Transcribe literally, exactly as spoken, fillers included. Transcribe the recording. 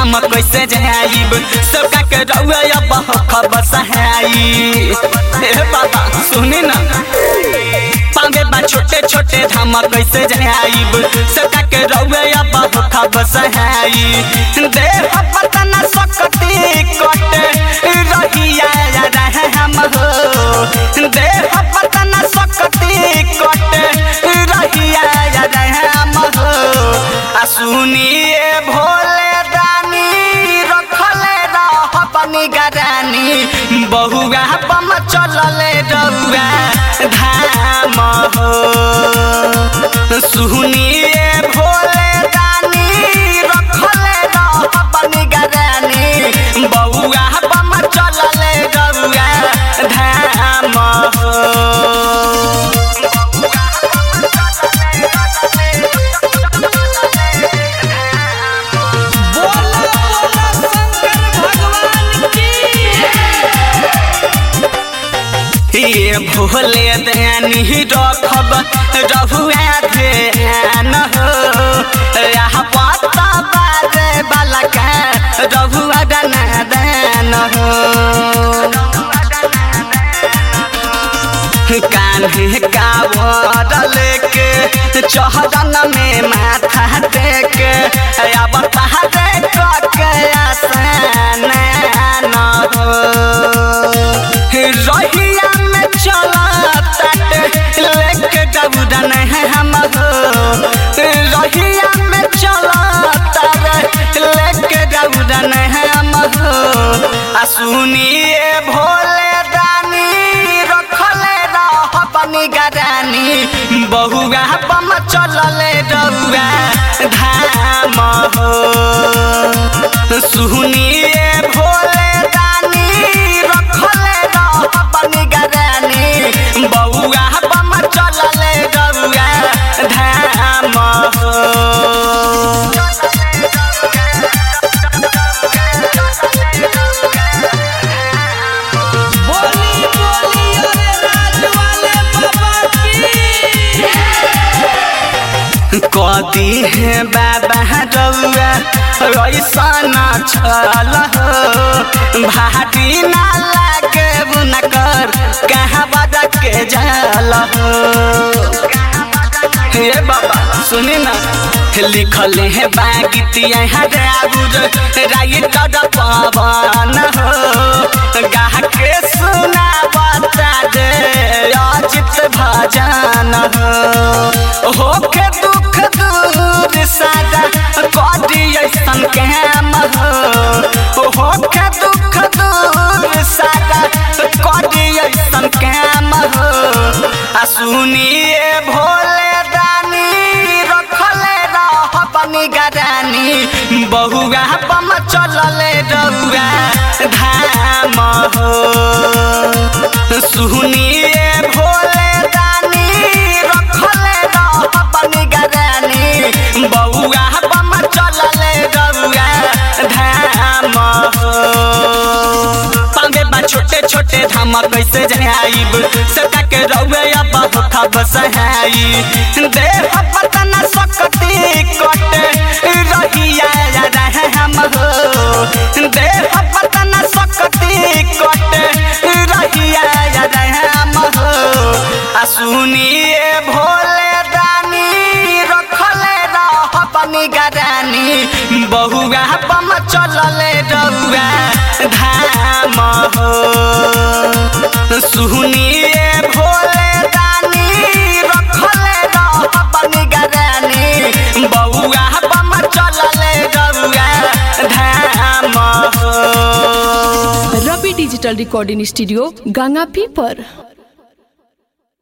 धाम कैसे जाइब सबका के रउआ बहक बसहाई। बाबा सुनी ना पावे बा छोटे छोटे धाम कैसे जाइब सबका के रउआ बहक बसहाई। देह पतन सकती कटे रहिया रहे हम हो देह पतन सकती कटे रहिया रहे हम हो। आ सुनिए भोले दानी रखले रह बनी गरानी बहुआ बम चलले रउआ धाम हो। सुनिए भोले दानी रखले रह बनी गरानी बहुआ बम चलले रउआ धाम हो। ये भोले दानी रखब रहुआ ध्यान हो यहाँ पता बाजे वाला का रहुआ दाना दान हो। कान्हे कावर लेके चौहरन में माथा टेके अब पहाड़े के आसान न हो। रहिया में चलता लेके गौरन है हम हो रहिया में चलता लेके गौरन है हम हो। आ सुनिए भोले दानी रखले रह बनी गरानी बहुआ बम चलले रउआ धाम हो। सुनिए भोले दानी रखले रह बनी गरानी बहुआ बम चलले रउआ धाम हो। कदी है बाबा रउआ ऐसा न छल हो भाटी ना लागे बुनकर कहाँ बजा के जल हो। हे बाबा सुनी ना लिखल है बागीतिया राइटर पवन हो गाह के सुना बता दे अजित भजन हो। होके दुख दूर सादा कदी ऐसन काम हो होके दुख दूर सादा कदी ऐसन काम हो। आ सुनिए भोले दानी रखले रह बनी गरानी बहुआ बम चलले रउआ धाम हो। सुनिए भोले दानी रखले रह बनी गरानी बहुआ बम चलले रउआ धाम हो। पावे बा छोटे छोटे धाम कैसे जाइब सबका के रउआ बहुत बसहाई। देह पतन सकती कटे रहिया रहे हम हो देह पतन सकती कटे रहिया रहे हम हो। आ सुनिए भोले दानी रखले रह बनी गरानी बहुआ बम चलले रउआ धाम हो। सुनिए भोले दानी रखले रह बनी गरानी बहुआ बम चलले रउआ धाम हो। रवि डिजिटल रिकॉर्डिंग स्टूडियो गंगापी पर।